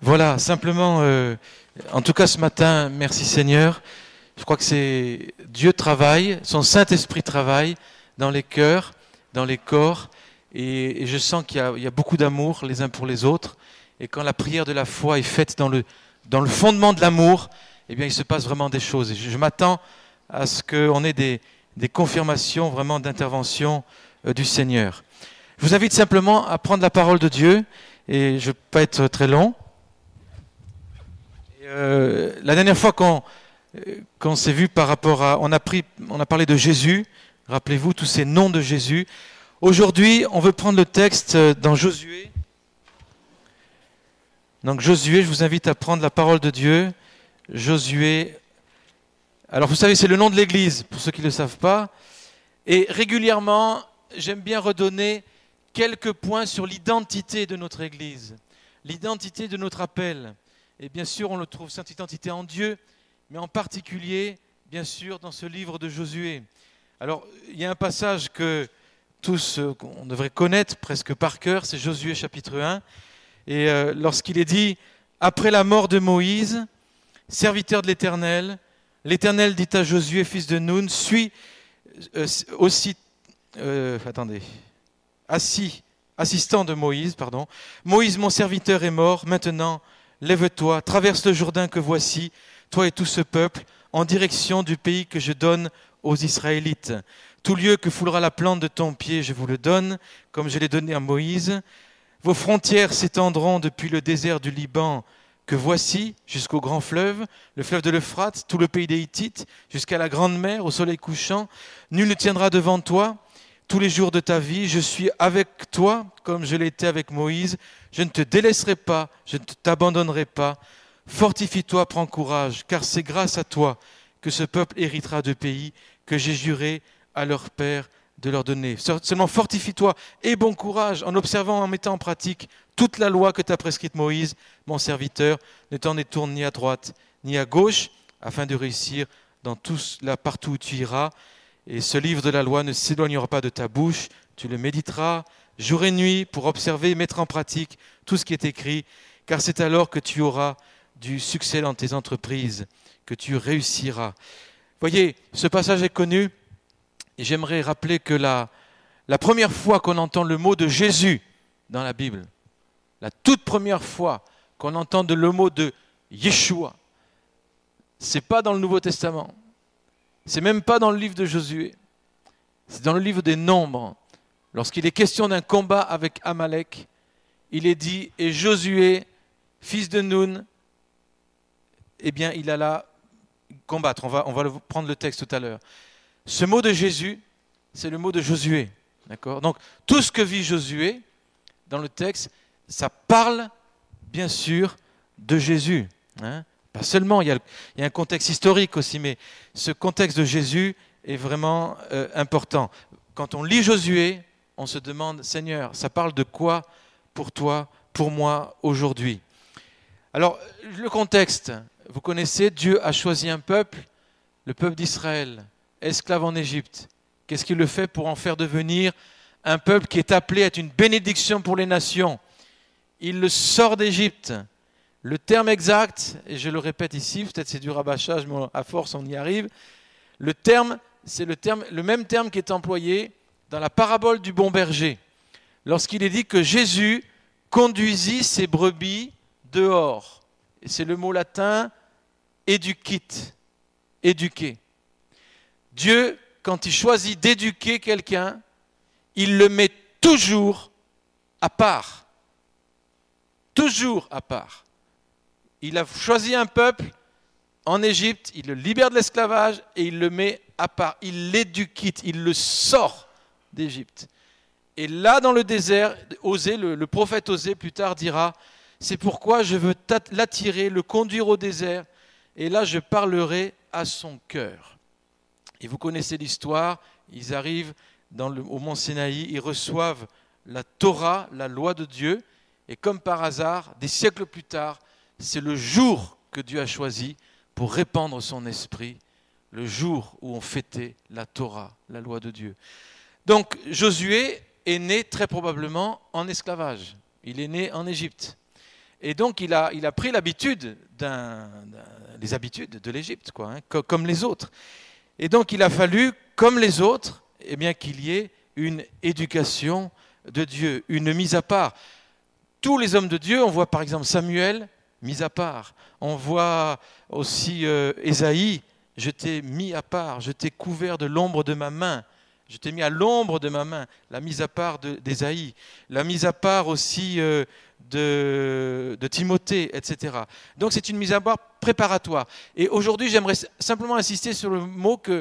Voilà, simplement, en tout cas ce matin, merci Seigneur. Je crois que c'est Dieu travaille, son Saint-Esprit travaille dans les cœurs, dans les corps, et je sens qu'il y a beaucoup d'amour les uns pour les autres. Et quand la prière de la foi est faite dans le fondement de l'amour, eh bien il se passe vraiment des choses. Et je m'attends à ce qu'on ait des confirmations vraiment d'intervention du Seigneur. Je vous invite simplement à prendre la parole de Dieu, et je ne vais pas être très long. La dernière fois qu'on s'est vu par rapport à... On a parlé de Jésus, rappelez-vous tous ces noms de Jésus. Aujourd'hui, on veut prendre le texte dans Josué. Donc Josué, je vous invite à prendre la parole de Dieu. Josué. Alors vous savez, c'est le nom de l'Église, pour ceux qui ne le savent pas. Et régulièrement, j'aime bien redonner quelques points sur l'identité de notre Église, l'identité de notre appel. Et bien sûr, on le trouve, cette identité en Dieu, mais en particulier, bien sûr, dans ce livre de Josué. Alors, il y a un passage que tous, on devrait connaître presque par cœur, c'est Josué chapitre 1. Et lorsqu'il est dit, après la mort de Moïse, serviteur de l'Éternel, l'Éternel dit à Josué, fils de Nun, assistant de Moïse, Moïse, mon serviteur, est mort, maintenant, lève-toi, traverse le Jourdain que voici, toi et tout ce peuple, en direction du pays que je donne aux Israélites. Tout lieu que foulera la plante de ton pied, je vous le donne, comme je l'ai donné à Moïse. Vos frontières s'étendront depuis le désert du Liban que voici, jusqu'au grand fleuve, le fleuve de l'Euphrate, tout le pays des Hittites, jusqu'à la grande mer, au soleil couchant. Nul ne tiendra devant toi tous les jours de ta vie. Je suis avec toi, comme je l'ai été avec Moïse. Je ne te délaisserai pas, je ne t'abandonnerai pas. Fortifie-toi, prends courage, car c'est grâce à toi que ce peuple héritera de pays que j'ai juré à leur père de leur donner. Seulement fortifie-toi et bon courage en observant, en mettant en pratique toute la loi que t'a prescrite Moïse, mon serviteur. Ne t'en détourne ni à droite ni à gauche, afin de réussir dans partout où tu iras. Et ce livre de la loi ne s'éloignera pas de ta bouche, tu le méditeras jour et nuit pour observer et mettre en pratique tout ce qui est écrit, car c'est alors que tu auras du succès dans tes entreprises, que tu réussiras. Voyez, ce passage est connu, et j'aimerais rappeler que la première fois qu'on entend le mot de Jésus dans la Bible, la toute première fois qu'on entend le mot de Yeshua, c'est pas dans le Nouveau Testament, c'est même pas dans le livre de Josué, c'est dans le livre des Nombres. Lorsqu'il est question d'un combat avec Amalek, il est dit, et Josué, fils de Nun, eh bien il alla combattre. On va prendre le texte tout à l'heure. Ce mot de Jésus, c'est le mot de Josué. D'accord ? Donc tout ce que vit Josué dans le texte, ça parle bien sûr de Jésus. Pas seulement, il y a un contexte historique aussi, mais ce contexte de Jésus est vraiment important. Quand on lit Josué, on se demande, Seigneur, ça parle de quoi pour toi, pour moi, aujourd'hui ? Alors, le contexte, vous connaissez, Dieu a choisi un peuple, le peuple d'Israël, esclave en Égypte. Qu'est-ce qu'il le fait pour en faire devenir un peuple qui est appelé à être une bénédiction pour les nations ? Il le sort d'Égypte. Le terme exact, et je le répète ici, peut-être c'est du rabâchage, mais à force on y arrive, le terme, c'est le même terme qui est employé dans la parabole du bon berger, lorsqu'il est dit que Jésus conduisit ses brebis dehors. Et c'est le mot latin éduquit, éduquer. Dieu, quand il choisit d'éduquer quelqu'un, il le met toujours à part. Toujours à part. Il a choisi un peuple en Égypte, il le libère de l'esclavage et il le met à part. Il l'éduquite, il le sort d'Égypte. Et là, dans le désert, le prophète Osée plus tard dira, c'est pourquoi je veux l'attirer, le conduire au désert, et là je parlerai à son cœur. Et vous connaissez l'histoire, ils arrivent au mont Sinaï, ils reçoivent la Torah, la loi de Dieu, et comme par hasard, des siècles plus tard, c'est le jour que Dieu a choisi pour répandre son esprit, le jour où on fêtait la Torah, la loi de Dieu. Donc Josué est né très probablement en esclavage. Il est né en Égypte. Et donc il a pris l'habitude les habitudes de l'Égypte, quoi, comme les autres. Et donc il a fallu, comme les autres, eh bien, qu'il y ait une éducation de Dieu, une mise à part. Tous les hommes de Dieu, on voit par exemple Samuel, mis à part. On voit aussi Ésaïe, je t'ai mis à part, je t'ai couvert de l'ombre de ma main. Je t'ai mis à l'ombre de ma main, la mise à part d'Ésaïe, la mise à part aussi de Timothée, etc. Donc c'est une mise à part préparatoire. Et aujourd'hui, j'aimerais simplement insister sur le mot que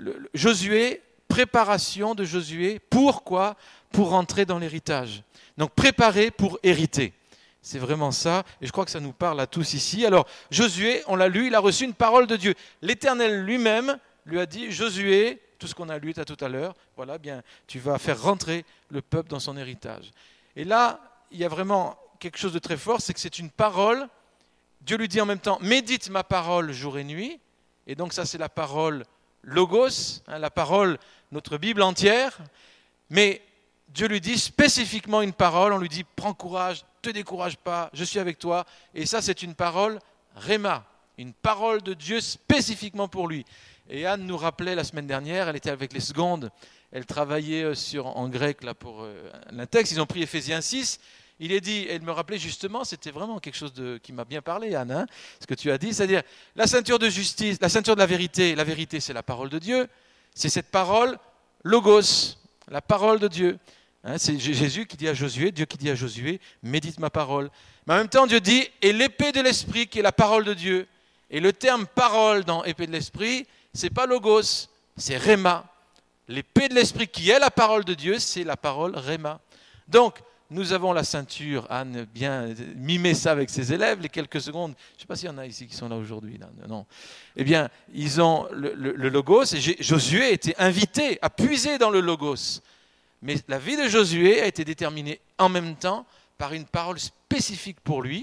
Josué, préparation de Josué, pourquoi ? Pour rentrer dans l'héritage. Donc préparer pour hériter. C'est vraiment ça, et je crois que ça nous parle à tous ici. Alors Josué, on l'a lu, il a reçu une parole de Dieu. L'Éternel lui-même lui a dit, Josué, tout ce qu'on a lu tout à l'heure, voilà, bien, tu vas faire rentrer le peuple dans son héritage. Et là, il y a vraiment quelque chose de très fort, c'est que c'est une parole. Dieu lui dit en même temps, médite ma parole jour et nuit. Et donc ça, c'est la parole logos, la parole, notre Bible entière. Mais Dieu lui dit spécifiquement une parole, on lui dit, prends courage, ne te décourage pas, je suis avec toi. Et ça, c'est une parole réma, une parole de Dieu spécifiquement pour lui. Et Anne nous rappelait la semaine dernière, elle était avec les secondes, elle travaillait en grec là, pour un texte, ils ont pris Éphésiens 6, il est dit, elle me rappelait justement, c'était vraiment quelque chose qui m'a bien parlé Anne, ce que tu as dit, c'est-à-dire la ceinture de justice, la ceinture de la vérité c'est la parole de Dieu, c'est cette parole logos, la parole de Dieu. C'est Jésus qui dit à Josué, Dieu qui dit à Josué, médite ma parole. Mais en même temps, Dieu dit, et l'épée de l'esprit qui est la parole de Dieu. Et le terme parole dans épée de l'esprit, c'est pas logos, c'est réma. L'épée de l'esprit qui est la parole de Dieu, c'est la parole réma. Donc, nous avons la ceinture, Anne bien mimé ça avec ses élèves, les quelques secondes. Je ne sais pas s'il y en a ici qui sont là aujourd'hui. Là. Non. Eh bien, ils ont le logos, et Josué a été invité à puiser dans le logos. Mais la vie de Josué a été déterminée en même temps par une parole spécifique pour lui.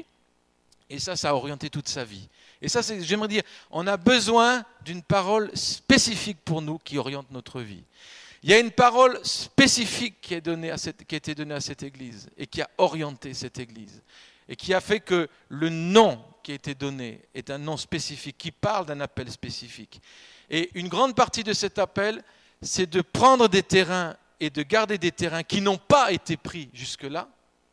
Et ça a orienté toute sa vie. Et ça, j'aimerais dire, on a besoin d'une parole spécifique pour nous qui oriente notre vie. Il y a une parole spécifique qui a été donnée à cette Église et qui a orienté cette Église. Et qui a fait que le nom qui a été donné est un nom spécifique, qui parle d'un appel spécifique. Et une grande partie de cet appel, c'est de prendre des terrains et de garder des terrains qui n'ont pas été pris jusque-là,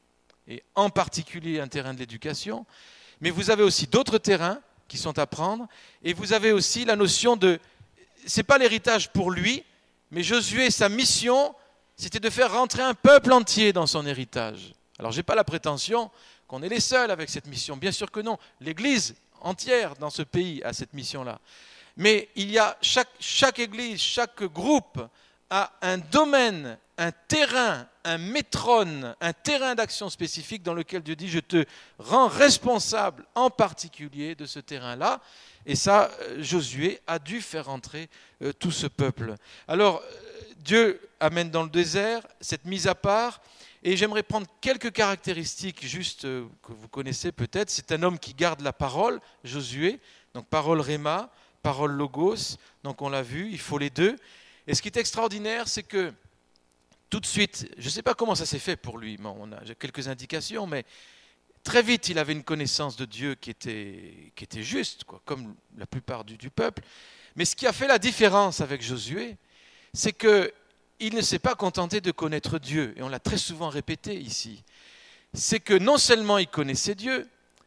et en particulier un terrain de l'éducation, mais vous avez aussi d'autres terrains qui sont à prendre, et vous avez aussi la notion de, c'est pas l'héritage pour lui, mais Josué, sa mission, c'était de faire rentrer un peuple entier dans son héritage. Alors je n'ai pas la prétention qu'on est les seuls avec cette mission, bien sûr que non, l'Église entière dans ce pays a cette mission-là, mais il y a chaque Église, chaque groupe a un domaine, un terrain, un métrone, un terrain d'action spécifique dans lequel Dieu dit « je te rends responsable en particulier de ce terrain-là ». Et ça, Josué a dû faire entrer tout ce peuple. Alors, Dieu amène dans le désert cette mise à part, et j'aimerais prendre quelques caractéristiques juste que vous connaissez peut-être. C'est un homme qui garde la parole, Josué, donc parole réma, parole logos, donc on l'a vu, il faut les deux. Et ce qui est extraordinaire, c'est que tout de suite, je ne sais pas comment ça s'est fait pour lui, j'ai quelques indications, mais très vite, il avait une connaissance de Dieu qui était juste, quoi, comme la plupart du peuple. Mais ce qui a fait la différence avec Josué, c'est qu'il ne s'est pas contenté de connaître Dieu, et on l'a très souvent répété ici. C'est que non seulement il connaissait Dieu,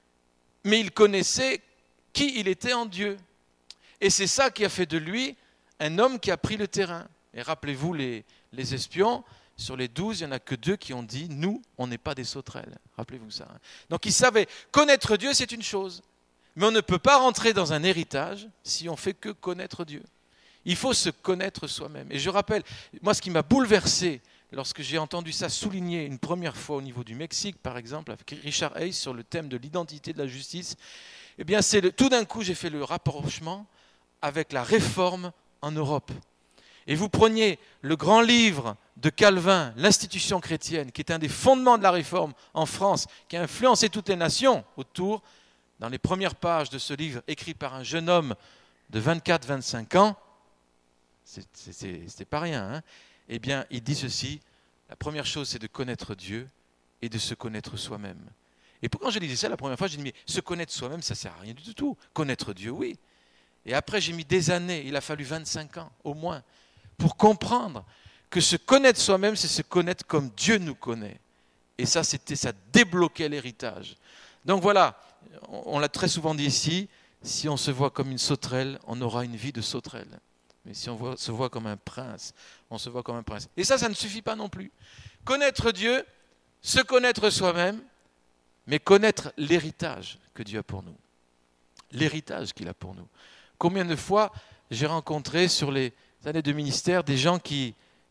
mais il connaissait qui il était en Dieu. Et c'est ça qui a fait de lui un homme qui a pris le terrain. Et rappelez-vous, les espions, sur les 12, il n'y en a que 2 qui ont dit « nous, on n'est pas des sauterelles ». Rappelez-vous ça. Donc ils savaient, connaître Dieu, c'est une chose. Mais on ne peut pas rentrer dans un héritage si on fait que connaître Dieu. Il faut se connaître soi-même. Et je rappelle, moi ce qui m'a bouleversé lorsque j'ai entendu ça souligné une première fois au niveau du Mexique, par exemple, avec Richard Hayes sur le thème de l'identité de la justice, eh bien tout d'un coup j'ai fait le rapprochement avec la réforme en Europe. Et vous preniez le grand livre de Calvin, l'Institution chrétienne, qui est un des fondements de la réforme en France, qui a influencé toutes les nations autour, dans les premières pages de ce livre écrit par un jeune homme de 24-25 ans, c'était pas rien, eh bien, il dit ceci, la première chose, c'est de connaître Dieu et de se connaître soi-même. Et quand je disais ça la première fois, j'ai dit, mais se connaître soi-même, ça ne sert à rien du tout. Connaître Dieu, oui. Et après, j'ai mis des années, il a fallu 25 ans au moins, pour comprendre que se connaître soi-même, c'est se connaître comme Dieu nous connaît. Et ça débloquait l'héritage. Donc voilà, on l'a très souvent dit ici, si on se voit comme une sauterelle, on aura une vie de sauterelle. Mais si on se voit comme un prince, on se voit comme un prince. Et ça ne suffit pas non plus. Connaître Dieu, se connaître soi-même, mais connaître l'héritage que Dieu a pour nous. L'héritage qu'il a pour nous. Combien de fois j'ai rencontré sur les années de ministère des gens qui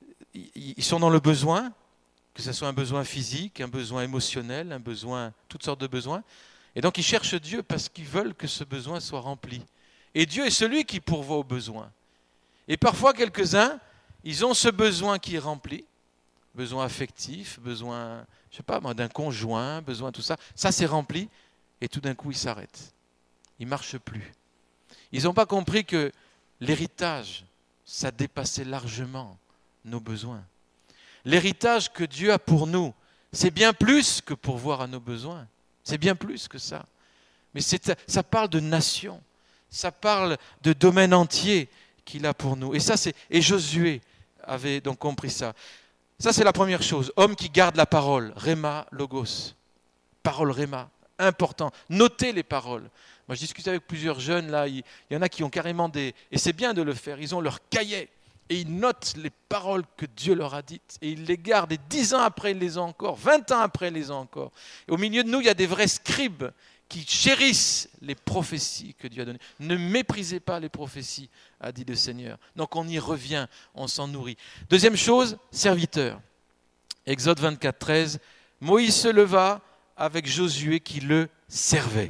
ils sont dans le besoin, que ce soit un besoin physique, un besoin émotionnel, un besoin, toutes sortes de besoins. Et donc ils cherchent Dieu parce qu'ils veulent que ce besoin soit rempli. Et Dieu est celui qui pourvoit aux besoins. Et parfois quelques-uns, ils ont ce besoin qui est rempli, besoin affectif, besoin, je sais pas moi, d'un conjoint, besoin tout ça. Ça c'est rempli et tout d'un coup ils s'arrêtent. Ils ne marchent plus. Ils n'ont pas compris que l'héritage, ça dépassait largement nos besoins. L'héritage que Dieu a pour nous, c'est bien plus que pourvoir à nos besoins. C'est bien plus que ça. Mais ça parle de nation. Ça parle de domaine entier qu'il a pour nous. Et Josué avait donc compris ça. Ça, c'est la première chose. Homme qui garde la parole. Réma, logos. Parole réma. Important. Notez les paroles. Moi, je discutais avec plusieurs jeunes, là, il y en a qui ont carrément et c'est bien de le faire, ils ont leur cahier et ils notent les paroles que Dieu leur a dites et ils les gardent et 10 ans après, ils les ont encore, 20 ans après, ils les ont encore. Et au milieu de nous, il y a des vrais scribes qui chérissent les prophéties que Dieu a données. Ne méprisez pas les prophéties, a dit le Seigneur. Donc on y revient, on s'en nourrit. Deuxième chose, serviteur. Exode 24, 13, Moïse se leva avec Josué qui le servait.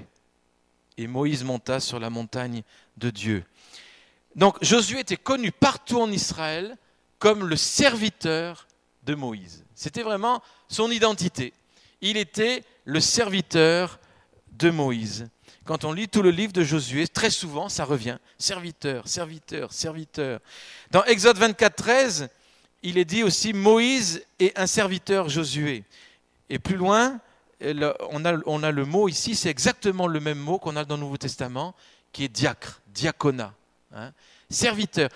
Et Moïse monta sur la montagne de Dieu. Donc Josué était connu partout en Israël comme le serviteur de Moïse. C'était vraiment son identité. Il était le serviteur de Moïse. Quand on lit tout le livre de Josué, très souvent ça revient. Serviteur, serviteur, serviteur. Dans Exode 24, 13, il est dit aussi Moïse est un serviteur Josué. Et plus loin, on a le mot ici, c'est exactement le même mot qu'on a dans le Nouveau Testament, qui est diacre, diaconat, hein, serviteur.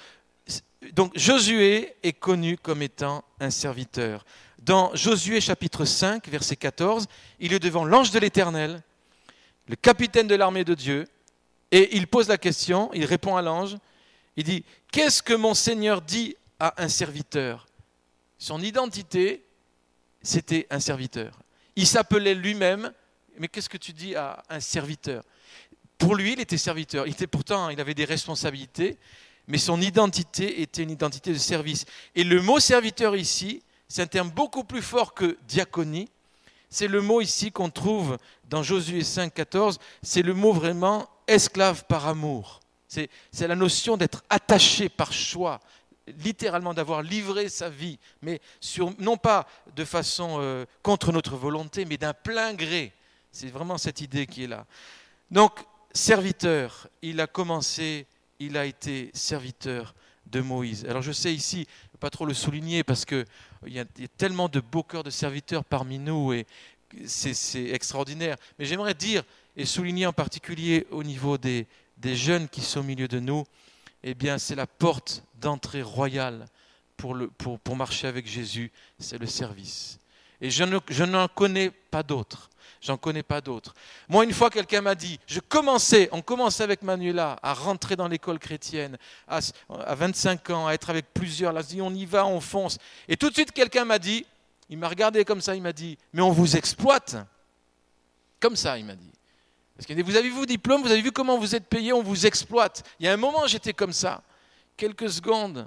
Donc Josué est connu comme étant un serviteur. Dans Josué chapitre 5, verset 14, il est devant l'ange de l'Éternel, le capitaine de l'armée de Dieu, et il pose la question, il répond à l'ange, il dit « Qu'est-ce que mon Seigneur dit à un serviteur ?» Son identité, c'était un serviteur. Il s'appelait lui-même, mais qu'est-ce que tu dis à un serviteur ? Pour lui, il était serviteur. Il avait des responsabilités, mais son identité était une identité de service. Et le mot serviteur ici, c'est un terme beaucoup plus fort que diaconie. C'est le mot ici qu'on trouve dans Josué 5, 14. C'est le mot vraiment esclave par amour. C'est la notion d'être attaché par choix, littéralement d'avoir livré sa vie, mais non pas de façon contre notre volonté, mais d'un plein gré. C'est vraiment cette idée qui est là. Donc, serviteur, il a été serviteur de Moïse. Alors je sais ici, je ne vais pas trop le souligner parce qu'il y a tellement de beaux cœurs de serviteurs parmi nous et c'est extraordinaire. Mais j'aimerais dire et souligner en particulier au niveau des jeunes qui sont au milieu de nous, eh bien, c'est la porte d'entrée royale pour marcher avec Jésus, c'est le service. Et je n'en connais pas d'autres. J'en connais pas d'autres. Moi, une fois, quelqu'un m'a dit, on commençait avec Manuela à rentrer dans l'école chrétienne, à 25 ans, à être avec plusieurs. Là, on y va, on fonce. Et tout de suite, quelqu'un m'a dit, il m'a regardé comme ça, il m'a dit, mais on vous exploite. Comme ça, il m'a dit. Parce qu'il m'a dit, vous avez vu vos diplômes, vous avez vu comment vous êtes payé, on vous exploite. Il y a un moment, j'étais comme ça. Quelques secondes,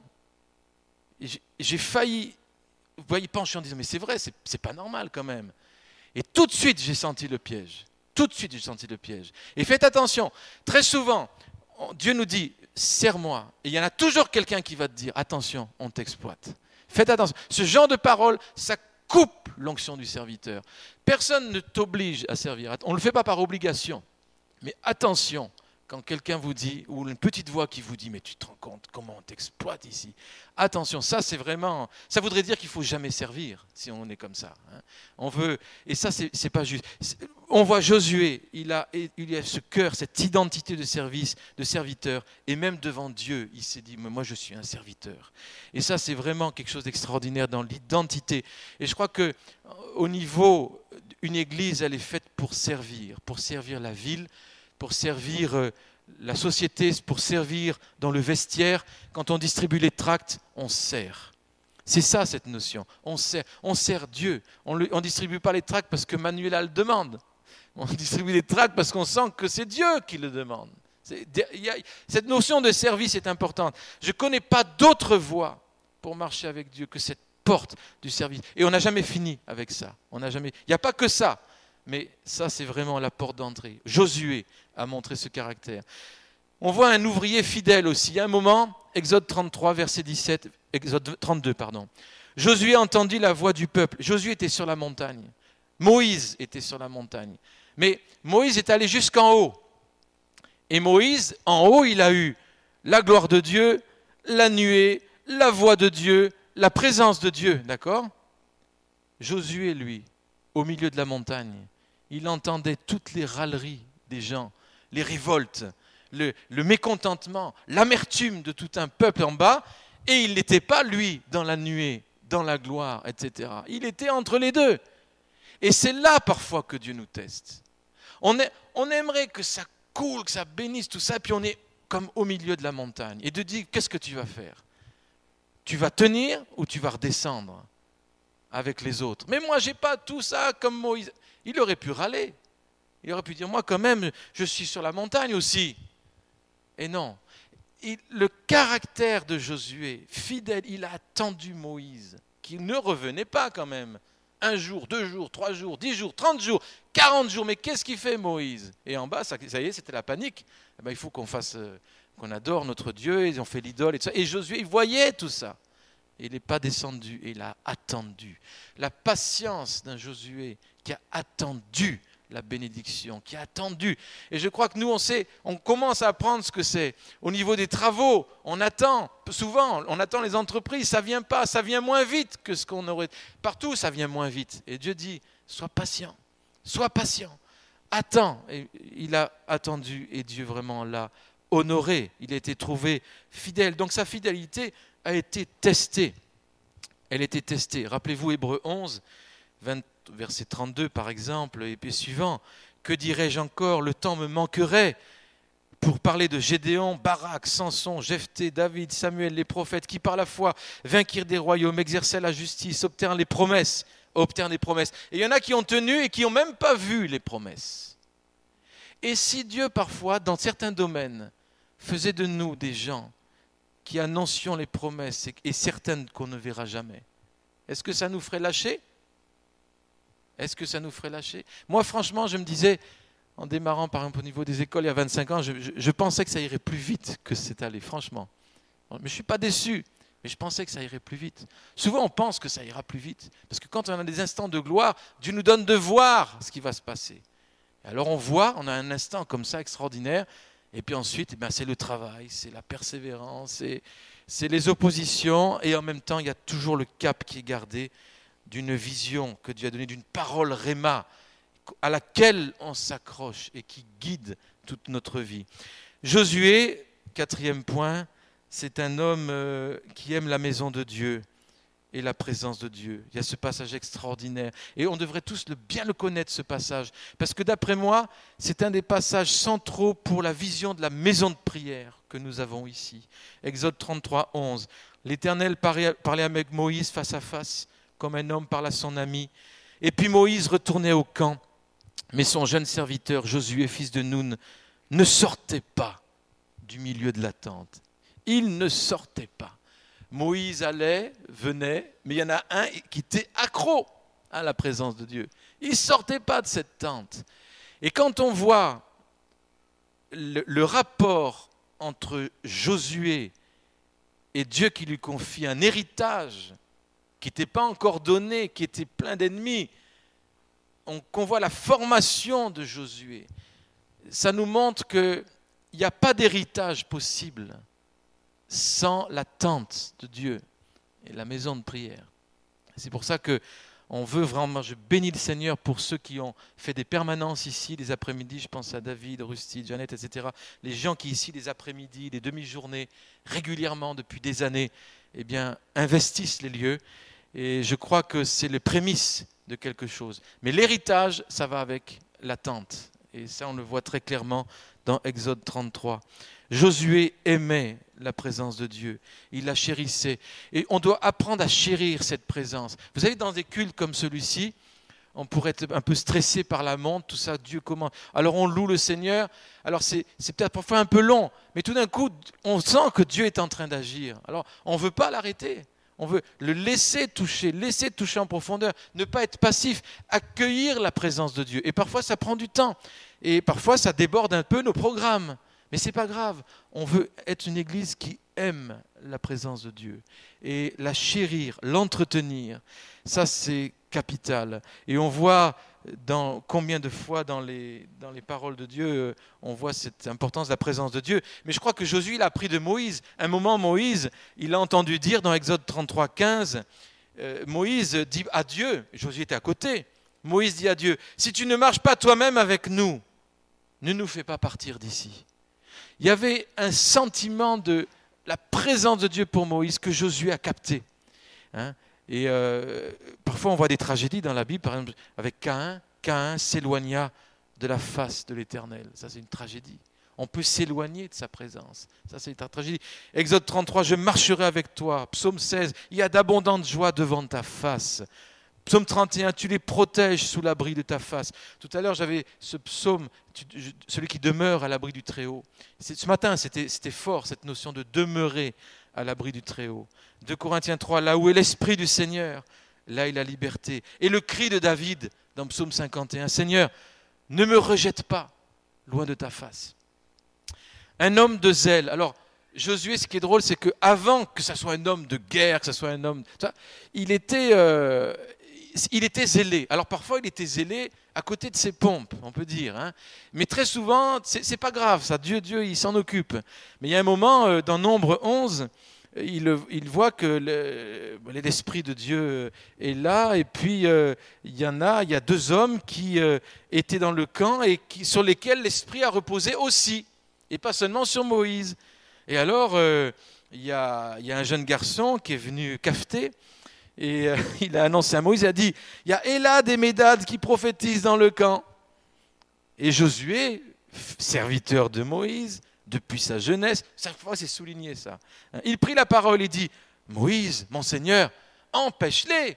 j'ai failli, vous voyez, pencher en disant, mais c'est vrai, c'est pas normal quand même. Et tout de suite, j'ai senti le piège. Tout de suite, j'ai senti le piège. Et faites attention, très souvent, Dieu nous dit, sers-moi. Et il y en a toujours quelqu'un qui va te dire, attention, on t'exploite. Faites attention. Ce genre de parole, ça coupe l'onction du serviteur. Personne ne t'oblige à servir. On ne le fait pas par obligation. Mais attention, quand quelqu'un vous dit, ou une petite voix qui vous dit, mais tu te rends compte comment on t'exploite ici. Attention, ça c'est vraiment, ça voudrait dire qu'il ne faut jamais servir si on est comme ça. On veut, et ça c'est pas juste. On voit Josué, il a ce cœur, cette identité de service, de serviteur, et même devant Dieu, il s'est dit, mais moi je suis un serviteur. Et ça c'est vraiment quelque chose d'extraordinaire dans l'identité. Et je crois que au niveau, une église, elle est faite pour servir la ville, pour servir la société, pour servir dans le vestiaire. Quand on distribue les tracts, on sert. C'est ça cette notion. On sert Dieu. On ne distribue pas les tracts parce que Manuela le demande. On distribue les tracts parce qu'on sent que c'est Dieu qui le demande. Cette notion de service est importante. Je ne connais pas d'autre voie pour marcher avec Dieu que cette porte du service. Et on n'a jamais fini avec ça. Il n'y a pas que ça. Mais ça, c'est vraiment la porte d'entrée. Josué a montré ce caractère. On voit un ouvrier fidèle aussi. Il y a un moment, Exode 33, verset 17, Exode 32, pardon. Josué entendit la voix du peuple. Josué était sur la montagne. Moïse était sur la montagne. Mais Moïse est allé jusqu'en haut. Et Moïse, en haut, il a eu la gloire de Dieu, la nuée, la voix de Dieu, la présence de Dieu. D'accord ? Josué, lui, au milieu de la montagne, il entendait toutes les râleries des gens, les révoltes, le mécontentement, l'amertume de tout un peuple en bas, et il n'était pas, lui, dans la nuée, dans la gloire, etc. Il était entre les deux. Et c'est là, parfois, que Dieu nous teste. On aimerait que ça coule, que ça bénisse, tout ça, puis on est comme au milieu de la montagne. Et de dire, qu'est-ce que tu vas faire ? Tu vas tenir ou tu vas redescendre avec les autres ? Mais moi, je n'ai pas tout ça comme Moïse. Il aurait pu râler. Il aurait pu dire, moi quand même, je suis sur la montagne aussi. Et non. Le caractère de Josué, fidèle, il a attendu Moïse, qui ne revenait pas quand même. 1 jour, 2 jours, 3 jours, 10 jours, 30 jours, 40 jours. Mais qu'est-ce qu'il fait Moïse ? Et en bas, ça y est, c'était la panique. Eh bien, il faut qu'on adore notre Dieu, et on fait l'idole et tout ça. Et Josué, il voyait tout ça. Il n'est pas descendu, et il a attendu. La patience d'un Josué qui a attendu la bénédiction, qui a attendu. Et je crois que nous, on commence à apprendre ce que c'est. Au niveau des travaux, on attend, souvent, on attend les entreprises, ça ne vient pas, ça vient moins vite que ce qu'on aurait. Partout, ça vient moins vite. Et Dieu dit, sois patient, attends. Et il a attendu, et Dieu vraiment l'a honoré. Il a été trouvé fidèle. Donc sa fidélité a été testée. Elle était testée. Rappelez-vous Hébreux 11, verset 32 par exemple, et puis suivant. Que dirais-je encore ? Le temps me manquerait pour parler de Gédéon, Barak, Samson, Jephthé, David, Samuel, les prophètes qui par la foi vainquirent des royaumes, exerçaient la justice, obtinrent les promesses. Et il y en a qui ont tenu et qui n'ont même pas vu les promesses. Et si Dieu parfois, dans certains domaines, faisait de nous des gens qui annoncions les promesses et certaines qu'on ne verra jamais, est-ce que ça nous ferait lâcher ? Moi, franchement, je me disais, en démarrant par exemple au niveau des écoles il y a 25 ans, je pensais que ça irait plus vite que c'est allé, franchement. Mais je ne suis pas déçu, mais je pensais que ça irait plus vite. Souvent, on pense que ça ira plus vite, parce que quand on a des instants de gloire, Dieu nous donne de voir ce qui va se passer. Et alors on a un instant comme ça extraordinaire, et puis ensuite, c'est le travail, c'est la persévérance, c'est les oppositions, et en même temps, il y a toujours le cap qui est gardé d'une vision que Dieu a donnée, d'une parole réma, à laquelle on s'accroche et qui guide toute notre vie. Josué, 4e point, c'est un homme qui aime la maison de Dieu et la présence de Dieu. Il y a ce passage extraordinaire. Et on devrait tous bien le connaître, ce passage. Parce que d'après moi, c'est un des passages centraux pour la vision de la maison de prière que nous avons ici. Exode 33, 11. L'Éternel parlait avec Moïse face à face, comme un homme parle à son ami. Et puis Moïse retournait au camp. Mais son jeune serviteur, Josué, fils de Nun, ne sortait pas du milieu de la tente. Il ne sortait pas. Moïse allait, venait, mais il y en a un qui était accro à la présence de Dieu. Il ne sortait pas de cette tente. Et quand on voit le rapport entre Josué et Dieu qui lui confie un héritage qui n'était pas encore donné, qui était plein d'ennemis, qu'on voit la formation de Josué, ça nous montre que il n'y a pas d'héritage possible sans la tente de Dieu et la maison de prière. C'est pour ça que on veut vraiment, je bénis le Seigneur pour ceux qui ont fait des permanences ici, les après-midi, je pense à David, Rusty, Janet, etc. Les gens qui ici, les après-midi, les demi-journées, régulièrement depuis des années, eh bien, investissent les lieux. Et je crois que c'est les prémices de quelque chose. Mais l'héritage, ça va avec l'attente. Et ça, on le voit très clairement dans Exode 33. Josué aimait la présence de Dieu. Il la chérissait. Et on doit apprendre à chérir cette présence. Vous savez, dans des cultes comme celui-ci, on pourrait être un peu stressé par la montre, tout ça, Dieu comment. Alors on loue le Seigneur. Alors c'est peut-être parfois un peu long, mais tout d'un coup, on sent que Dieu est en train d'agir. Alors on ne veut pas l'arrêter. On veut le laisser toucher en profondeur, ne pas être passif, accueillir la présence de Dieu. Et parfois, ça prend du temps. Et parfois, ça déborde un peu nos programmes. Mais ce n'est pas grave. On veut être une église qui aime la présence de Dieu et la chérir, l'entretenir. Ça, c'est capital. Et on voit combien de fois dans les paroles de Dieu, on voit cette importance de la présence de Dieu. Mais je crois que Josué l'a appris de Moïse. Un moment, Moïse, il a entendu dire dans Exode 33, 15, Moïse dit à Dieu, Josué était à côté, Moïse dit à Dieu, si tu ne marches pas toi-même avec nous, ne nous fais pas partir d'ici. Il y avait un sentiment de la présence de Dieu pour Moïse que Josué a capté. Et parfois on voit des tragédies dans la Bible, par exemple avec Caïn. Caïn s'éloigna de la face de l'Éternel. Ça, c'est une tragédie. On peut s'éloigner de sa présence. Ça, c'est une tragédie. Exode 33, je marcherai avec toi. Psaume 16, il y a d'abondantes joies devant ta face. Psaume 31, tu les protèges sous l'abri de ta face. Tout à l'heure, j'avais ce psaume, celui qui demeure à l'abri du Très-Haut. Ce matin, c'était fort, cette notion de demeurer à l'abri du Très-Haut. 2 Corinthiens 3, là où est l'Esprit du Seigneur, là est la liberté. Et le cri de David dans Psaume 51, Seigneur, ne me rejette pas loin de ta face. Un homme de zèle. Alors, Josué, ce qui est drôle, c'est qu'avant que ce soit un homme de guerre, que ce soit un homme... Il était zélé. Alors parfois, il était zélé à côté de ses pompes, on peut dire. Mais très souvent, c'est pas grave, ça. Dieu, il s'en occupe. Mais il y a un moment, dans Nombre 11, il voit que l'Esprit de Dieu est là. Et puis, il y a 2 hommes qui étaient dans le camp et sur lesquels l'Esprit a reposé aussi. Et pas seulement sur Moïse. Et alors, il y a un jeune garçon qui est venu cafeter. Et il a annoncé à Moïse, il a dit, il y a Élad et Médad qui prophétisent dans le camp. Et Josué, serviteur de Moïse, depuis sa jeunesse, chaque fois c'est souligné ça. Il prit la parole et dit, Moïse, mon Seigneur, empêche-les.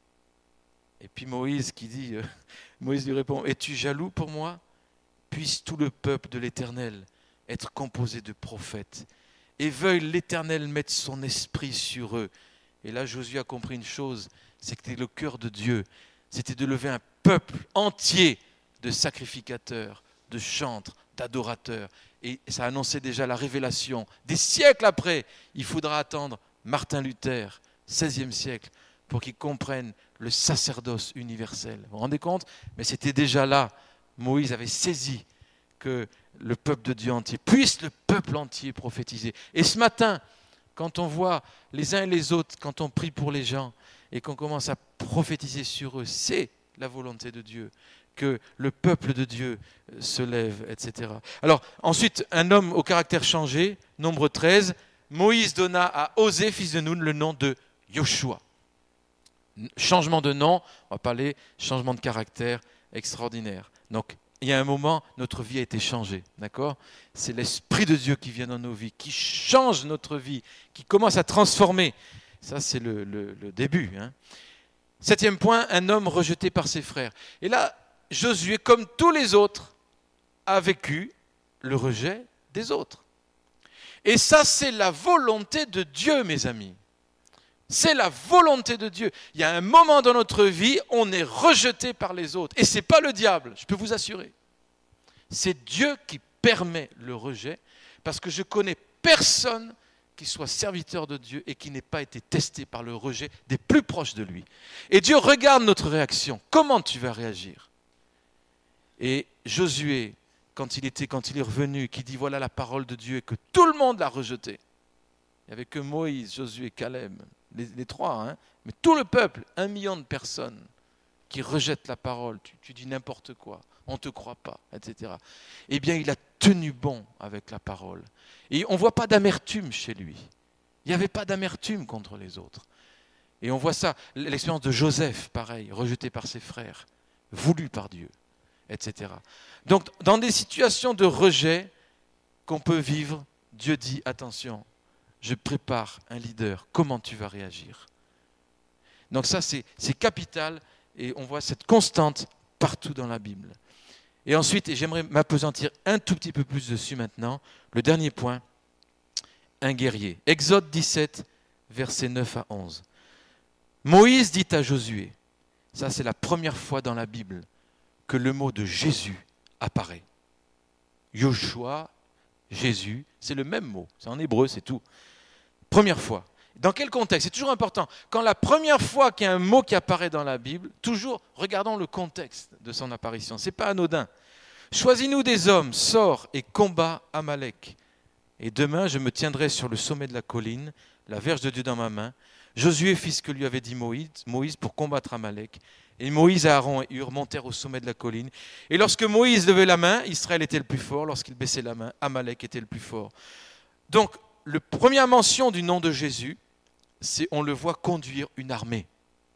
Et puis Moïse lui répond, es-tu jaloux pour moi? Puisse tout le peuple de l'Éternel être composé de prophètes. Et veuille l'Éternel mettre son esprit sur eux. Et là, Josué a compris une chose, c'est que c'était le cœur de Dieu. C'était de lever un peuple entier de sacrificateurs, de chantres, d'adorateurs. Et ça annonçait déjà la révélation. Des siècles après, il faudra attendre Martin Luther, 16e siècle, pour qu'il comprenne le sacerdoce universel. Vous vous rendez compte? Mais c'était déjà là. Moïse avait saisi que le peuple de Dieu entier, puisse le peuple entier prophétiser. Et ce matin, quand on voit les uns et les autres, quand on prie pour les gens et qu'on commence à prophétiser sur eux, c'est la volonté de Dieu, que le peuple de Dieu se lève, etc. Alors ensuite, un homme au caractère changé, Nombre 13, Moïse donna à Osée, fils de Nun, le nom de Yoshua. Changement de nom, on va parler changement de caractère extraordinaire. Donc, il y a un moment, notre vie a été changée, d'accord? C'est l'Esprit de Dieu qui vient dans nos vies, qui change notre vie, qui commence à transformer. Ça, c'est le début. 7e point, un homme rejeté par ses frères. Et là, Josué, comme tous les autres, a vécu le rejet des autres. Et ça, c'est la volonté de Dieu, mes amis. C'est la volonté de Dieu. Il y a un moment dans notre vie, on est rejeté par les autres. Et ce n'est pas le diable, je peux vous assurer. C'est Dieu qui permet le rejet, parce que je connais personne qui soit serviteur de Dieu et qui n'ait pas été testé par le rejet des plus proches de lui. Et Dieu regarde notre réaction. Comment tu vas réagir? Et Josué, quand il est revenu, qui dit voilà la parole de Dieu et que tout le monde l'a rejeté. Il n'y avait que Moïse, Josué, Caleb, les trois, hein, mais tout le peuple, 1 million de personnes qui rejettent la parole. Tu dis n'importe quoi, on ne te croit pas, etc. Eh bien, il a tenu bon avec la parole. Et on ne voit pas d'amertume chez lui. Il n'y avait pas d'amertume contre les autres. Et on voit ça, l'expérience de Joseph, pareil, rejeté par ses frères, voulu par Dieu, etc. Donc, dans des situations de rejet qu'on peut vivre, Dieu dit, attention, je prépare un leader, comment tu vas réagir? Donc ça, c'est capital, et on voit cette constante partout dans la Bible. Et ensuite, et j'aimerais m'appesantir un tout petit peu plus dessus maintenant, le dernier point, un guerrier. Exode 17, versets 9 à 11. Moïse dit à Josué, ça c'est la première fois dans la Bible que le mot de Jésus apparaît. Yoshua, Jésus, c'est le même mot, c'est en hébreu, c'est tout. Première fois. Dans quel contexte? C'est toujours important. Quand la première fois qu'il y a un mot qui apparaît dans la Bible, toujours regardons le contexte de son apparition. Ce n'est pas anodin. Choisis-nous des hommes, sors et combat Amalek. Et demain, je me tiendrai sur le sommet de la colline, la verge de Dieu dans ma main. Josué fit ce que lui avait dit Moïse pour combattre Amalek. Et Moïse, Aaron et Hur montèrent au sommet de la colline. Et lorsque Moïse levait la main, Israël était le plus fort. Lorsqu'il baissait la main, Amalek était le plus fort. Donc, la première mention du nom de Jésus, c'est on le voit conduire une armée.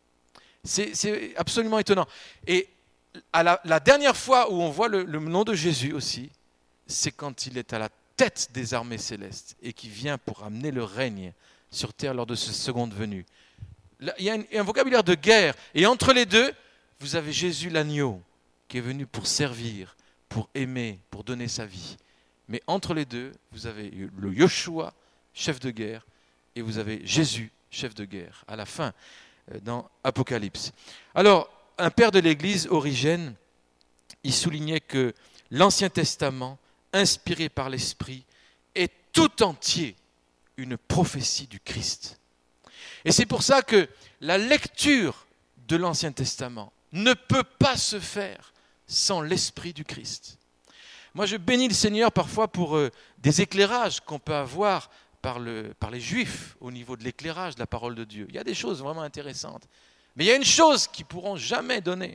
C'est absolument étonnant. Et la dernière fois où on voit le nom de Jésus aussi, c'est quand il est à la tête des armées célestes et qui vient pour amener le règne sur terre lors de sa seconde venue. Là, il y a un vocabulaire de guerre. Et entre les deux, vous avez Jésus l'agneau qui est venu pour servir, pour aimer, pour donner sa vie. Mais entre les deux, vous avez le Yoshua, chef de guerre, et vous avez Jésus, chef de guerre, à la fin, dans Apocalypse. Alors, un père de l'Église, Origène, il soulignait que l'Ancien Testament, inspiré par l'Esprit, est tout entier une prophétie du Christ. Et c'est pour ça que la lecture de l'Ancien Testament ne peut pas se faire sans l'Esprit du Christ. Moi, je bénis le Seigneur parfois pour des éclairages qu'on peut avoir par les Juifs au niveau de l'éclairage de la parole de Dieu. Il y a des choses vraiment intéressantes. Mais il y a une chose qu'ils ne pourront jamais donner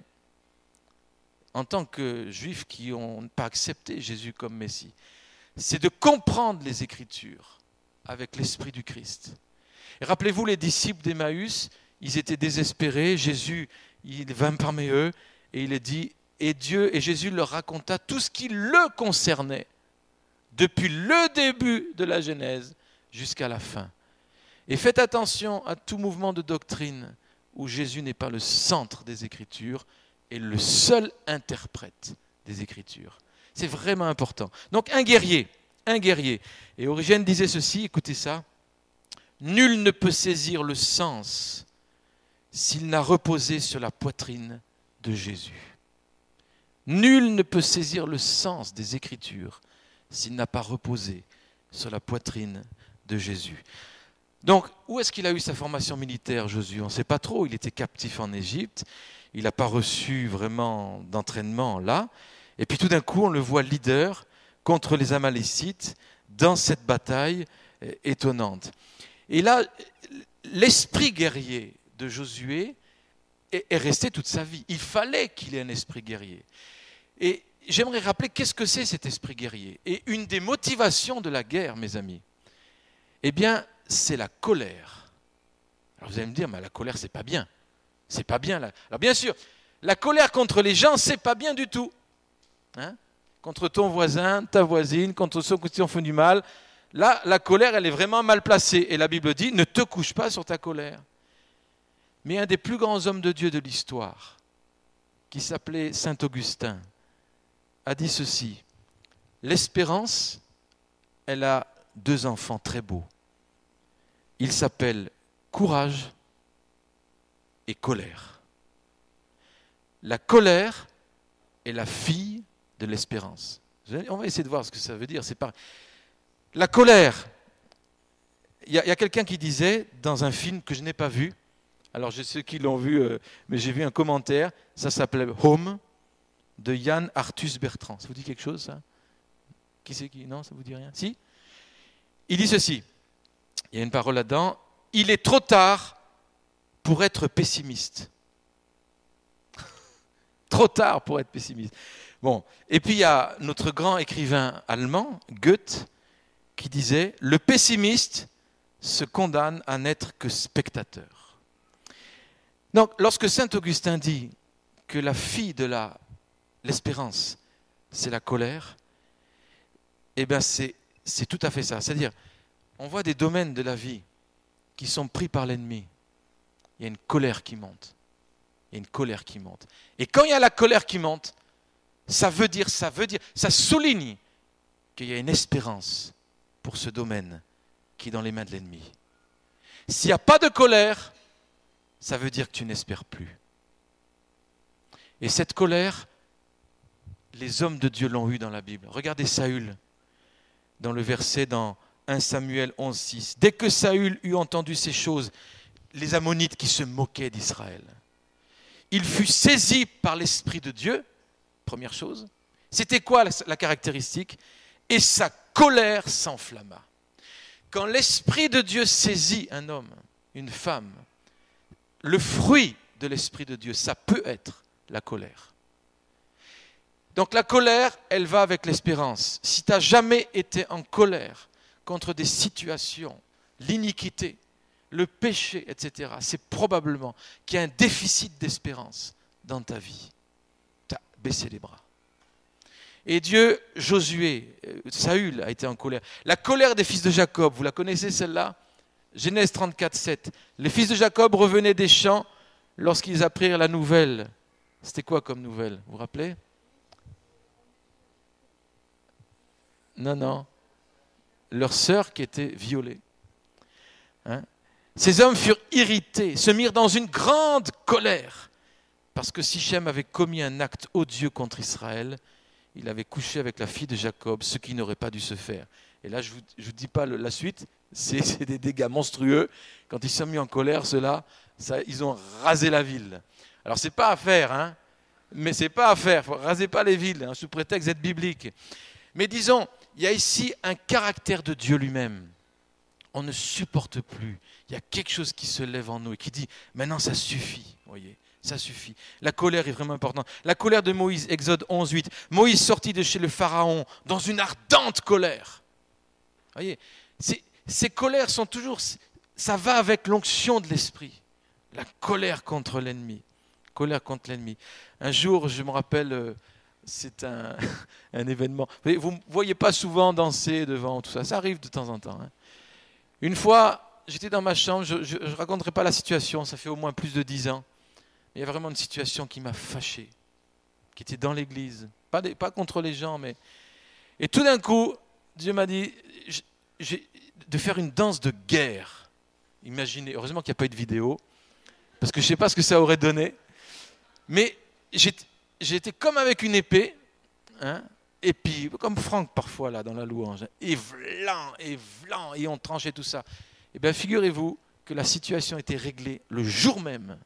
en tant que Juifs qui n'ont pas accepté Jésus comme Messie. C'est de comprendre les Écritures avec l'Esprit du Christ. Et rappelez-vous, les disciples d'Emmaüs, ils étaient désespérés. Jésus, il vint parmi eux et il a dit, et Jésus leur raconta tout ce qui le concernait depuis le début de la Genèse jusqu'à la fin. Et faites attention à tout mouvement de doctrine où Jésus n'est pas le centre des Écritures et le seul interprète des Écritures. C'est vraiment important. Donc un guerrier. Et Origène disait ceci, écoutez ça, nul ne peut saisir le sens s'il n'a reposé sur la poitrine de Jésus. Nul ne peut saisir le sens des Écritures s'il n'a pas reposé sur la poitrine de Jésus. Donc, où est-ce qu'il a eu sa formation militaire, Josué? On ne sait pas trop. Il était captif en Égypte. Il n'a pas reçu vraiment d'entraînement là. Et puis tout d'un coup, on le voit leader contre les Amalécites dans cette bataille étonnante. Et là, l'esprit guerrier de Josué est resté toute sa vie. Il fallait qu'il ait un esprit guerrier. Et j'aimerais rappeler qu'est-ce que c'est cet esprit guerrier. Et une des motivations de la guerre, mes amis, eh bien, c'est la colère. Alors vous allez me dire, mais la colère, c'est pas bien. C'est pas bien là. Alors bien sûr, la colère contre les gens, c'est pas bien du tout. Hein? Contre ton voisin, ta voisine, contre ceux qui t'ont fait du mal. Là, la colère, elle est vraiment mal placée. Et la Bible dit, ne te couche pas sur ta colère. Mais un des plus grands hommes de Dieu de l'histoire, qui s'appelait Saint Augustin, a dit ceci, l'espérance, elle a 2 enfants très beaux. Ils s'appellent courage et colère. La colère est la fille de l'espérance. On va essayer de voir ce que ça veut dire. C'est pareil. La colère, il y a quelqu'un qui disait dans un film que je n'ai pas vu, alors je sais qui l'ont vu, mais j'ai vu un commentaire, ça s'appelait Home, de Yann Arthus Bertrand. Ça vous dit quelque chose, ça? Qui c'est qui? Non, ça vous dit rien? Si? Il dit ceci, il y a une parole là-dedans, il est trop tard pour être pessimiste. Trop tard pour être pessimiste. Bon, et puis il y a notre grand écrivain allemand, Goethe, qui disait « Le pessimiste se condamne à n'être que spectateur ». Donc, lorsque saint Augustin dit que la fille de l'espérance, c'est la colère, eh bien c'est tout à fait ça. C'est-à-dire, on voit des domaines de la vie qui sont pris par l'ennemi. Il y a une colère qui monte. Il y a une colère qui monte. Et quand il y a la colère qui monte, ça souligne qu'il y a une espérance pour ce domaine qui est dans les mains de l'ennemi. S'il n'y a pas de colère, ça veut dire que tu n'espères plus. Et cette colère, les hommes de Dieu l'ont eu dans la Bible. Regardez Saül, dans le verset dans 1 Samuel 11,6. Dès que Saül eut entendu ces choses, les Ammonites qui se moquaient d'Israël, il fut saisi par l'Esprit de Dieu, première chose. C'était quoi la caractéristique? Et sa colère s'enflamma. Quand l'Esprit de Dieu saisit un homme, une femme, le fruit de l'Esprit de Dieu, ça peut être la colère. Donc la colère, elle va avec l'espérance. Si tu n'as jamais été en colère contre des situations, l'iniquité, le péché, etc., c'est probablement qu'il y a un déficit d'espérance dans ta vie. Tu as baissé les bras. Et Dieu, Josué, Saül a été en colère. La colère des fils de Jacob, vous la connaissez celle-là? Genèse 34, 7. Les fils de Jacob revenaient des champs lorsqu'ils apprirent la nouvelle. C'était quoi comme nouvelle? Vous vous rappelez? Non. Leur sœur qui était violée. Ces hommes furent irrités, se mirent dans une grande colère, parce que Sichem avait commis un acte odieux contre Israël. Il avait couché avec la fille de Jacob, ce qui n'aurait pas dû se faire. Et là, je ne vous dis pas la suite, c'est des dégâts monstrueux. Quand ils sont mis en colère, ceux-là, ils ont rasé la ville. Alors, ce n'est pas à faire, mais ce n'est pas à faire. Rasez pas les villes, sous prétexte d'être biblique. Mais disons, il y a ici un caractère de Dieu lui-même. On ne supporte plus. Il y a quelque chose qui se lève en nous et qui dit, maintenant ça suffit, voyez. Ça suffit. La colère est vraiment importante. La colère de Moïse, Exode 11, 8. Moïse sortit de chez le Pharaon dans une ardente colère. Vous voyez, ces colères sont toujours, ça va avec l'onction de l'esprit. La colère contre l'ennemi. Colère contre l'ennemi. Un jour, je me rappelle, c'est un événement. Vous ne voyez pas souvent danser devant tout ça. Ça arrive de temps en temps. Une fois, j'étais dans ma chambre, je ne raconterai pas la situation, ça fait au moins plus de 10 ans. Il y a vraiment une situation qui m'a fâché, qui était dans l'église, pas contre les gens, mais... Et tout d'un coup, Dieu m'a dit de faire une danse de guerre. Imaginez, heureusement qu'il n'y a pas eu de vidéo, parce que je ne sais pas ce que ça aurait donné. Mais j'étais comme avec une épée, et puis comme Franck parfois là dans la louange, et on tranchait tout ça. Et bien figurez-vous que la situation était réglée le jour même.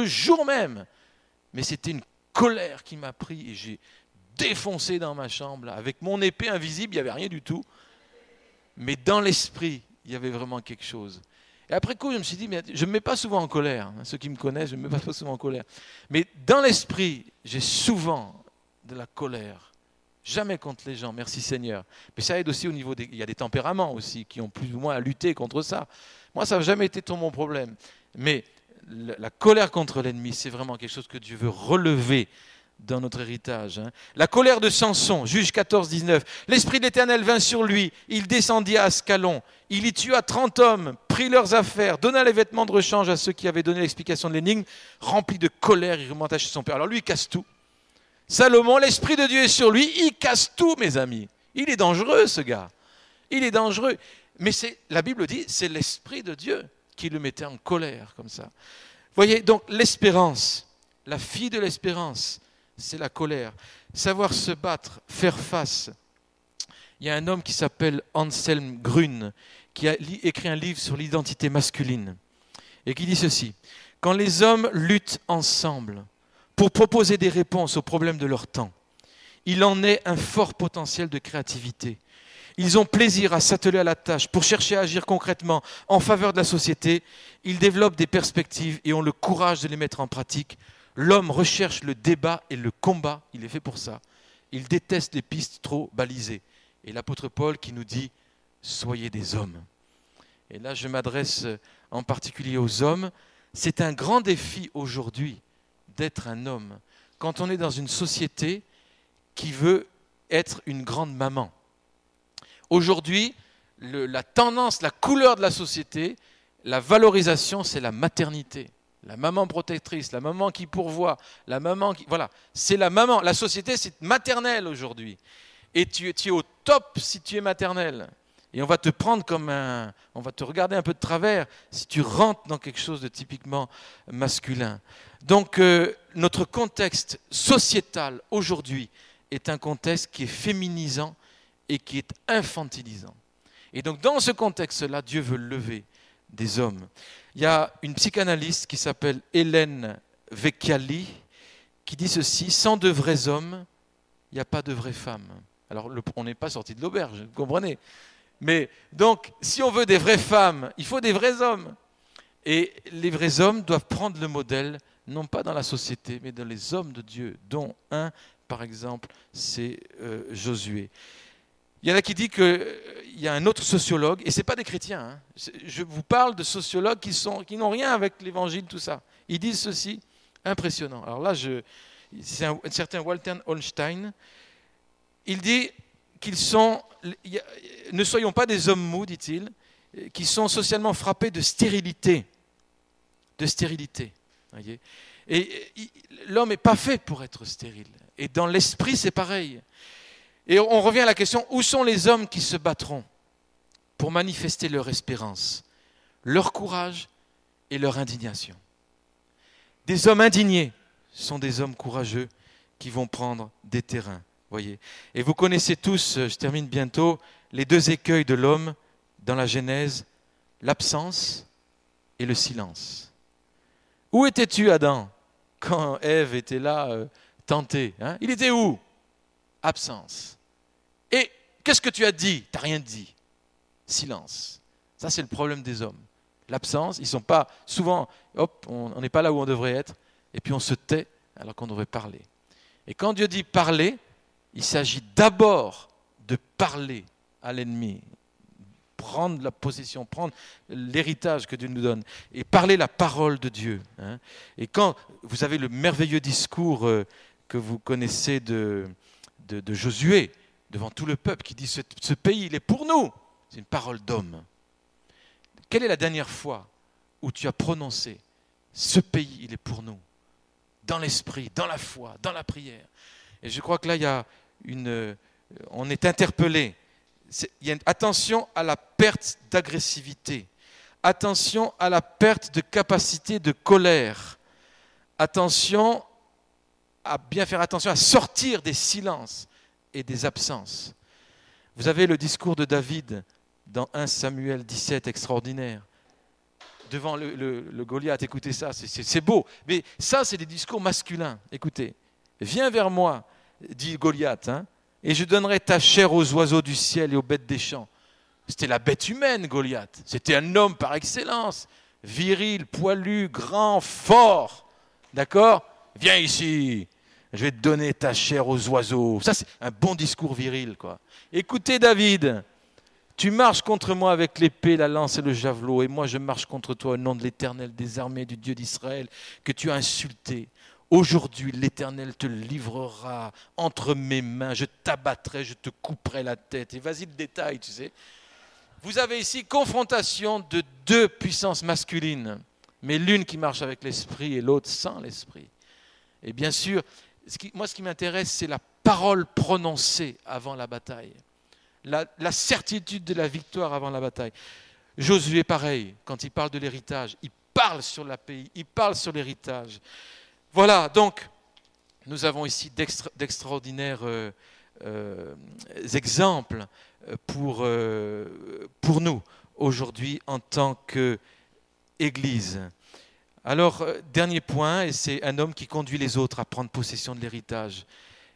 Mais c'était une colère qui m'a pris et j'ai défoncé dans ma chambre là, avec mon épée invisible, il n'y avait rien du tout. Mais dans l'esprit, il y avait vraiment quelque chose. Et après coup, je me suis dit, mais je ne me mets pas souvent en colère. Ceux qui me connaissent, je ne me mets pas souvent en colère. Mais dans l'esprit, j'ai souvent de la colère. Jamais contre les gens, merci Seigneur. Mais ça aide aussi au niveau il y a des tempéraments aussi qui ont plus ou moins à lutter contre ça. Moi, ça n'a jamais été tout mon problème. Mais la colère contre l'ennemi, c'est vraiment quelque chose que Dieu veut relever dans notre héritage. La colère de Samson, Juge 14, 19. L'Esprit de l'Éternel vint sur lui, il descendit à Ascalon, il y tua 30 hommes, prit leurs affaires, donna les vêtements de rechange à ceux qui avaient donné l'explication de l'énigme, rempli de colère, il remonta chez son père. Alors lui, il casse tout. Salomon, l'Esprit de Dieu est sur lui, il casse tout, mes amis. Il est dangereux, ce gars. Il est dangereux. Mais la Bible dit, c'est l'Esprit de Dieu qui le mettait en colère, comme ça. Voyez, donc l'espérance, la fille de l'espérance, c'est la colère. Savoir se battre, faire face. Il y a un homme qui s'appelle Anselm Grün, qui a écrit un livre sur l'identité masculine, et qui dit ceci. Quand les hommes luttent ensemble pour proposer des réponses aux problèmes de leur temps, il en est un fort potentiel de créativité, Ils ont plaisir à s'atteler à la tâche pour chercher à agir concrètement en faveur de la société. Ils développent des perspectives et ont le courage de les mettre en pratique. L'homme recherche le débat et le combat, il est fait pour ça. Il déteste les pistes trop balisées. Et l'apôtre Paul qui nous dit « Soyez des hommes ». Et là, je m'adresse en particulier aux hommes. C'est un grand défi aujourd'hui d'être un homme. Quand on est dans une société qui veut être une grande maman. Aujourd'hui, la tendance, la couleur de la société, la valorisation, c'est la maternité. La maman protectrice, la maman qui pourvoit, la maman qui... Voilà, c'est la maman. La société, c'est maternelle aujourd'hui. Et tu es au top si tu es maternelle. Et on va te prendre comme un... On va te regarder un peu de travers si tu rentres dans quelque chose de typiquement masculin. Donc, notre contexte sociétal aujourd'hui est un contexte qui est féminisant et qui est infantilisant. Et donc, dans ce contexte-là, Dieu veut lever des hommes. Il y a une psychanalyste qui s'appelle Hélène Vecchiali qui dit ceci, sans de vrais hommes, il n'y a pas de vraies femmes. Alors, on n'est pas sorti de l'auberge, vous comprenez ? Mais donc, si on veut des vraies femmes, il faut des vrais hommes. Et les vrais hommes doivent prendre le modèle, non pas dans la société, mais dans les hommes de Dieu, dont un, par exemple, c'est Josué. Il y en a qui disent qu'il y a un autre sociologue, et ce n'est pas des chrétiens, hein. Je vous parle de sociologues qui n'ont rien avec l'évangile, tout ça. Ils disent ceci, impressionnant. Alors là, c'est un certain Walter Holstein, il dit qu'ils sont, ne soyons pas des hommes mous, dit-il, qui sont socialement frappés de stérilité. De stérilité. Voyez. Et l'homme n'est pas fait pour être stérile. Et dans l'esprit, c'est pareil. Et on revient à la question, où sont les hommes qui se battront pour manifester leur espérance, leur courage et leur indignation? Des hommes indignés sont des hommes courageux qui vont prendre des terrains. Voyez. Et vous connaissez tous, je termine bientôt, les deux écueils de l'homme dans la Genèse, l'absence et le silence. Où étais-tu, Adam, quand Ève était là, tentée, hein? Il était où? Absence. Et qu'est-ce que tu as dit? Tu n'as rien dit. Silence. Ça, c'est le problème des hommes. L'absence, ils ne sont pas souvent, hop, on n'est pas là où on devrait être, et puis on se tait alors qu'on devrait parler. Et quand Dieu dit parler, il s'agit d'abord de parler à l'ennemi, prendre la possession, prendre l'héritage que Dieu nous donne, et parler la parole de Dieu. Hein. Et quand vous avez le merveilleux discours que vous connaissez de Josué, devant tout le peuple, qui dit ce pays, il est pour nous. C'est une parole d'homme. Quelle est la dernière fois où tu as prononcé ce pays, il est pour nous? Dans l'esprit, dans la foi, dans la prière. Et je crois que là, il y a on est interpellé. Attention à la perte d'agressivité. Attention à la perte de capacité de colère. Attention à bien faire attention à sortir des silences et des absences. Vous avez le discours de David dans 1 Samuel 17, extraordinaire. Devant le Goliath, écoutez ça, c'est beau. Mais ça, c'est des discours masculins. Écoutez, viens vers moi, dit Goliath, hein, et je donnerai ta chair aux oiseaux du ciel et aux bêtes des champs. C'était la bête humaine, Goliath. C'était un homme par excellence, viril, poilu, grand, fort. D'accord? Viens ici, je vais te donner ta chair aux oiseaux. Ça, c'est un bon discours viril, quoi. Écoutez, David, tu marches contre moi avec l'épée, la lance et le javelot, et moi je marche contre toi au nom de l'Éternel des armées, du Dieu d'Israël, que tu as insulté. Aujourd'hui, l'Éternel te livrera entre mes mains, je t'abattrai, je te couperai la tête. Et vas-y le détail, tu sais. Vous avez ici confrontation de deux puissances masculines, mais l'une qui marche avec l'esprit et l'autre sans l'esprit. Et bien sûr, ce qui m'intéresse, c'est la parole prononcée avant la bataille. La certitude de la victoire avant la bataille. Josué, pareil, quand il parle de l'héritage, il parle sur la pays, il parle sur l'héritage. Voilà, donc, nous avons ici d'extraordinaires exemples pour nous, aujourd'hui, en tant qu'Église. Alors, dernier point, et c'est un homme qui conduit les autres à prendre possession de l'héritage.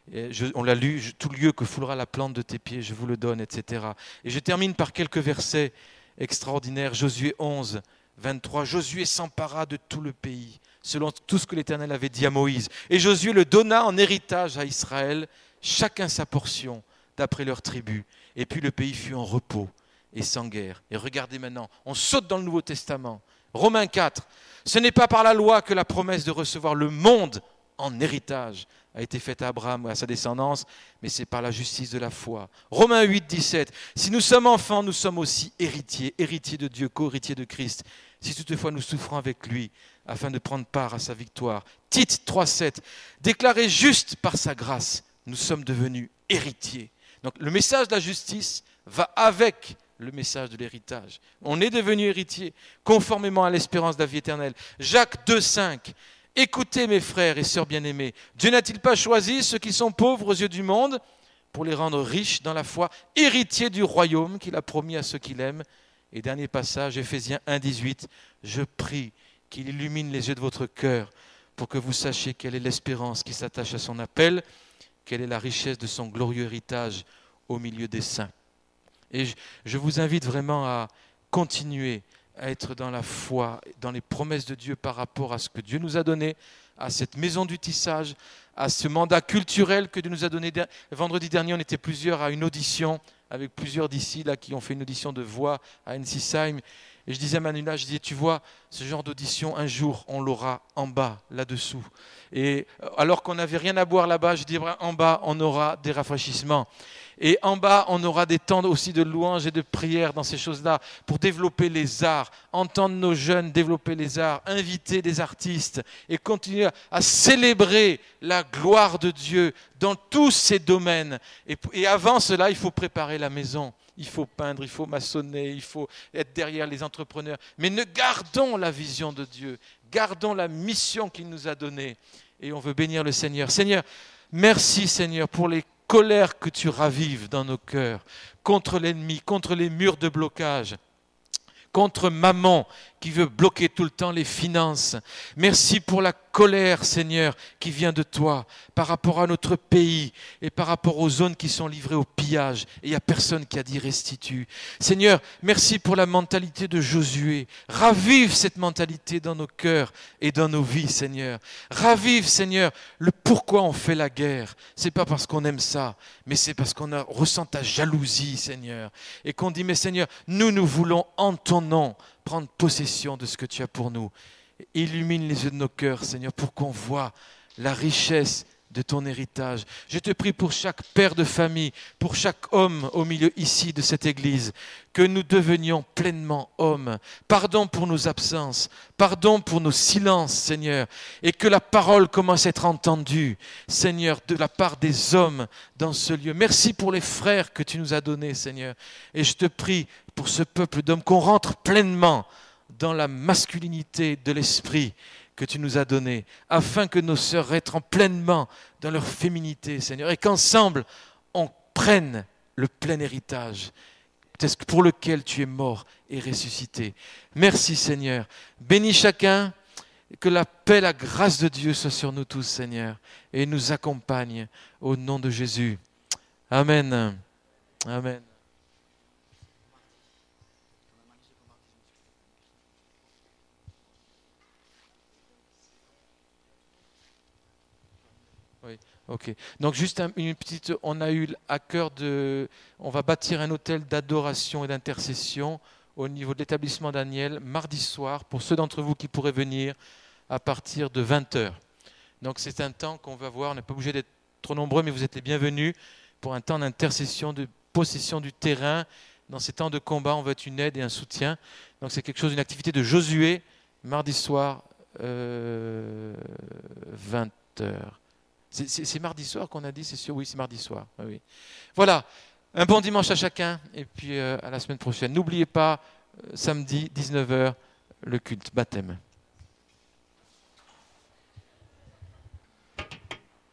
On l'a lu, tout lieu que foulera la plante de tes pieds, je vous le donne, etc. Et je termine par quelques versets extraordinaires. Josué 11, 23. Josué s'empara de tout le pays, selon tout ce que l'Éternel avait dit à Moïse. Et Josué le donna en héritage à Israël, chacun sa portion, d'après leur tribu. Et puis le pays fut en repos et sans guerre. Et regardez maintenant, on saute dans le Nouveau Testament. Romains 4. Ce n'est pas par la loi que la promesse de recevoir le monde en héritage a été faite à Abraham ou à sa descendance, mais c'est par la justice de la foi. Romains 8, 17. Si nous sommes enfants, nous sommes aussi héritiers, héritiers de Dieu, co-héritiers de Christ. Si toutefois nous souffrons avec lui, afin de prendre part à sa victoire. Tite 3, 7. Déclarés justes par sa grâce, nous sommes devenus héritiers. Donc le message de la justice va avec le message de l'héritage. On est devenu héritier, conformément à l'espérance de la vie éternelle. Jacques 2, 5. Écoutez mes frères et sœurs bien-aimés, Dieu n'a-t-il pas choisi ceux qui sont pauvres aux yeux du monde pour les rendre riches dans la foi, héritiers du royaume qu'il a promis à ceux qui l'aiment? Et dernier passage, Éphésiens 1, 18. Je prie qu'il illumine les yeux de votre cœur pour que vous sachiez quelle est l'espérance qui s'attache à son appel, quelle est la richesse de son glorieux héritage au milieu des saints. Et je vous invite vraiment à continuer à être dans la foi, dans les promesses de Dieu par rapport à ce que Dieu nous a donné, à cette maison du tissage, à ce mandat culturel que Dieu nous a donné. Vendredi dernier, on était plusieurs à une audition, avec plusieurs d'ici là qui ont fait une audition de voix à Ensisheim. Et je disais à Manula, je disais, tu vois, ce genre d'audition, un jour, on l'aura en bas, là-dessous. Et alors qu'on n'avait rien à boire là-bas, je dis, en bas, on aura des rafraîchissements. Et en bas, on aura des temps aussi de louange et de prière dans ces choses-là pour développer les arts, entendre nos jeunes développer les arts, inviter des artistes et continuer à célébrer la gloire de Dieu dans tous ces domaines. Et avant cela, il faut préparer la maison. Il faut peindre, il faut maçonner, il faut être derrière les entrepreneurs. Mais gardons la vision de Dieu, gardons la mission qu'il nous a donnée. Et on veut bénir le Seigneur. Seigneur, merci Seigneur pour les colères que tu ravives dans nos cœurs, contre l'ennemi, contre les murs de blocage, contre maman qui veut bloquer tout le temps les finances. Merci pour la colère, Seigneur, qui vient de toi par rapport à notre pays et par rapport aux zones qui sont livrées au pillage. Et il n'y a personne qui a dit restitue. Seigneur, merci pour la mentalité de Josué. Ravive cette mentalité dans nos cœurs et dans nos vies, Seigneur. Ravive, Seigneur, le pourquoi on fait la guerre. C'est pas parce qu'on aime ça, mais c'est parce qu'on ressent ta jalousie, Seigneur. Et qu'on dit, mais Seigneur, nous voulons en ton nom prendre possession de ce que tu as pour nous. Illumine les yeux de nos cœurs, Seigneur, pour qu'on voit la richesse de ton héritage. Je te prie pour chaque père de famille, pour chaque homme au milieu ici de cette église, que nous devenions pleinement hommes. Pardon pour nos absences, pardon pour nos silences, Seigneur, et que la parole commence à être entendue, Seigneur, de la part des hommes dans ce lieu. Merci pour les frères que tu nous as donnés, Seigneur. Et je te prie pour ce peuple d'hommes, qu'on rentre pleinement dans la masculinité de l'esprit que tu nous as donné, afin que nos sœurs rentrent pleinement dans leur féminité, Seigneur, et qu'ensemble, on prenne le plein héritage pour lequel tu es mort et ressuscité. Merci, Seigneur. Bénis chacun, que la paix, la grâce de Dieu soit sur nous tous, Seigneur, et nous accompagne au nom de Jésus. Amen. Amen. Oui, ok. Donc juste une petite, on a eu à cœur on va bâtir un hôtel d'adoration et d'intercession au niveau de l'établissement Daniel, mardi soir, pour ceux d'entre vous qui pourraient venir à partir de 20h. Donc c'est un temps qu'on va voir, on n'est pas obligé d'être trop nombreux, mais vous êtes les bienvenus pour un temps d'intercession, de possession du terrain. Dans ces temps de combat, on va être une aide et un soutien. Donc c'est quelque chose, une activité de Josué, mardi soir, 20h. C'est mardi soir qu'on a dit, c'est sûr? Oui, c'est mardi soir. Oui. Voilà, un bon dimanche à chacun et puis à la semaine prochaine. N'oubliez pas, samedi, 19h, le culte baptême.